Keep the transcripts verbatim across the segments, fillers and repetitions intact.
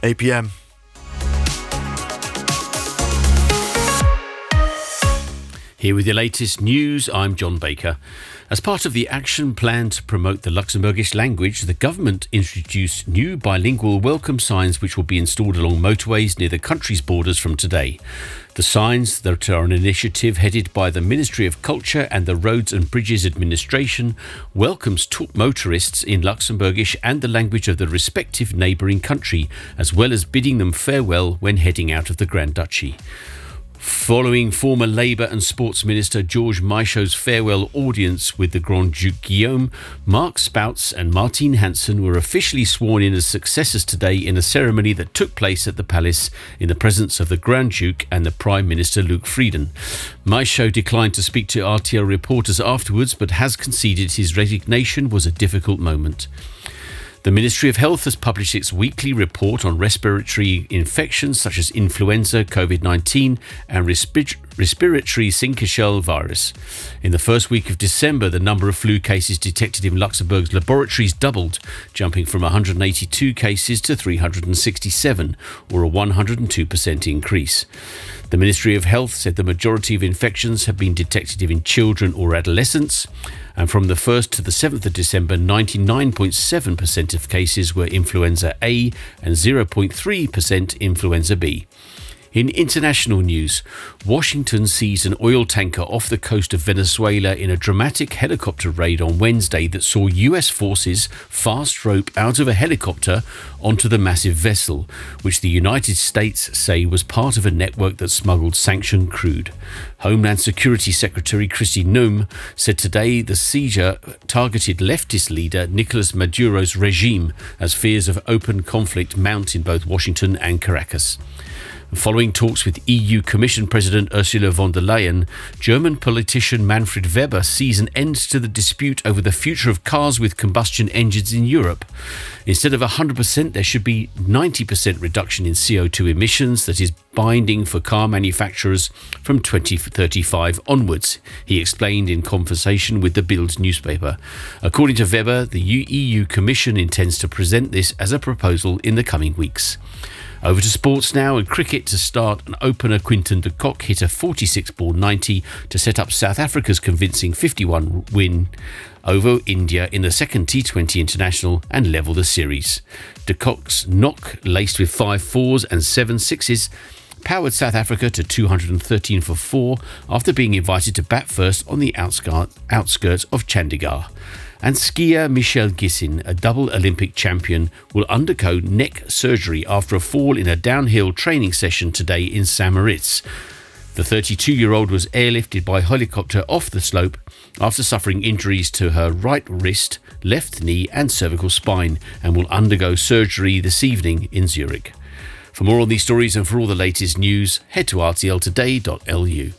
eight p.m. Here with your latest news, I'm John Baker. As part of the action plan to promote the Luxembourgish language, the government introduced new bilingual welcome signs which will be installed along motorways near the country's borders from today. The signs, that are an initiative headed by the Ministry of Culture and the Roads and Bridges Administration, welcomes motorists in Luxembourgish and the language of the respective neighbouring country, as well as bidding them farewell when heading out of the Grand Duchy. Following former Labour and Sports Minister Georges Michaud's farewell audience with the Grand Duke Guillaume, Mark Spouts and Martine Hansen were officially sworn in as successors today in a ceremony that took place at the palace in the presence of the Grand Duke and the Prime Minister Luc Frieden. Michaud declined to speak to R T L reporters afterwards, but has conceded his resignation was a difficult moment. The Ministry of Health has published its weekly report on respiratory infections such as influenza, COVID nineteen and respi- respiratory syncytial virus. In the first week of December, the number of flu cases detected in Luxembourg's laboratories doubled, jumping from one hundred eighty-two cases to three hundred sixty-seven, or a one hundred two percent increase. The Ministry of Health said the majority of infections have been detected in children or adolescents, and from the first to the seventh of December, ninety-nine point seven percent of cases were influenza A and zero point three percent influenza B. In international news, Washington seized an oil tanker off the coast of Venezuela in a dramatic helicopter raid on Wednesday that saw U S forces fast rope out of a helicopter onto the massive vessel, which the United States say was part of a network that smuggled sanctioned crude. Homeland Security Secretary Kristi Noem said today the seizure targeted leftist leader Nicolas Maduro's regime as fears of open conflict mount in both Washington and Caracas. Following talks with E U Commission President Ursula von der Leyen, German politician Manfred Weber sees an end to the dispute over the future of cars with combustion engines in Europe. Instead of one hundred percent, there should be ninety percent reduction in C O two emissions that is binding for car manufacturers from twenty thirty-five onwards, he explained in conversation with the Bild newspaper. According to Weber, the E U Commission intends to present this as a proposal in the coming weeks. Over to sports now, and cricket to start. An opener, Quinton de Kock, hit a forty-six ball ninety to set up South Africa's convincing fifty-one win over India in the second T twenty International and level the series. De Kock's knock, laced with five fours and seven sixes, powered South Africa to two hundred thirteen for four after being invited to bat first on the outskirts of Chandigarh. And skier Michelle Gissin, a double Olympic champion, will undergo neck surgery after a fall in a downhill training session today in Saint Moritz. The thirty-two-year-old was airlifted by helicopter off the slope after suffering injuries to her right wrist, left knee and cervical spine, and will undergo surgery this evening in Zurich. For more on these stories and for all the latest news, head to r t l today dot l u.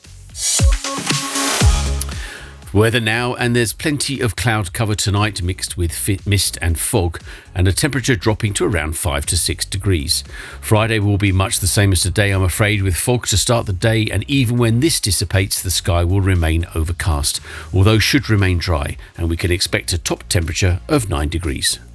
Weather now, and there's plenty of cloud cover tonight mixed with mist and fog, and a temperature dropping to around five to six degrees. Friday will be much the same as today, I'm afraid, with fog to start the day, and even when this dissipates, the sky will remain overcast, although should remain dry, and we can expect a top temperature of nine degrees.